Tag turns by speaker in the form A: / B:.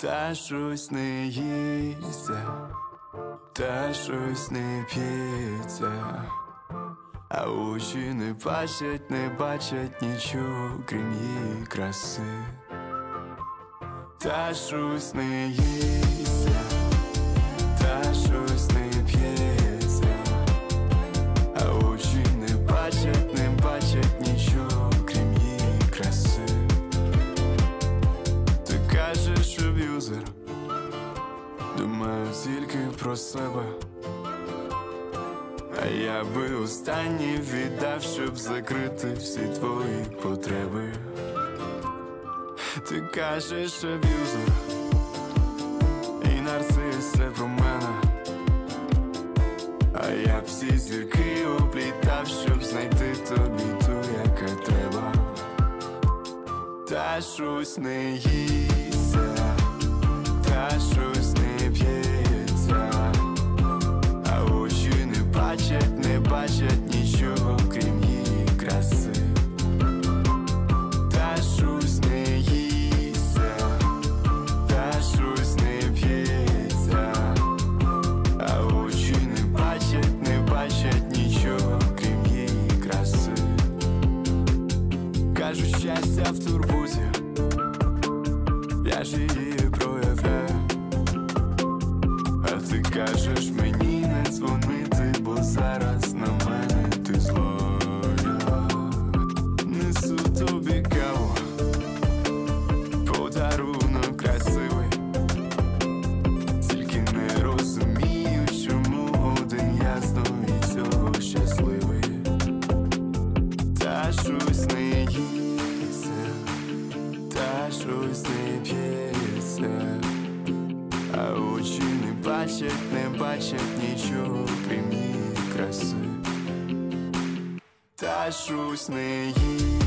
A: Та щось не їсться, та щось не п'ється, а очі не бачать нічого, крім її краси. Та щось не їсться, та щось не п'ється, а очі не бачать нічого, крім її краси. Ти кажеш, що аб'юзер, думаю тільки про себе, а я би останній віддав, щоб закрити всі твої потреби. Ти кажеш, аб'юзер і нарцис, це про мене, а я б всі зірки оплітав, щоб знайти тобі ту, яка треба. Та щось не їсться, та щось не п'ється, а очі не бачать нічого, крім її краси. Та щось не їсться, та щось не п'ється, а очі не бачать нічого, крім її краси. Кажуть, щастя в турботі, я ж її проявляю, а ти кажеш мені не дзвонити, бо зараз на мене ти злою. Несу тобі каву, подарунок красивий, тільки не розумію, чому один я знову цього щасливий. Та щось не їсться, та щось не п'ється, а очі не бачать нічого, крім її краси. Та щось не їсться,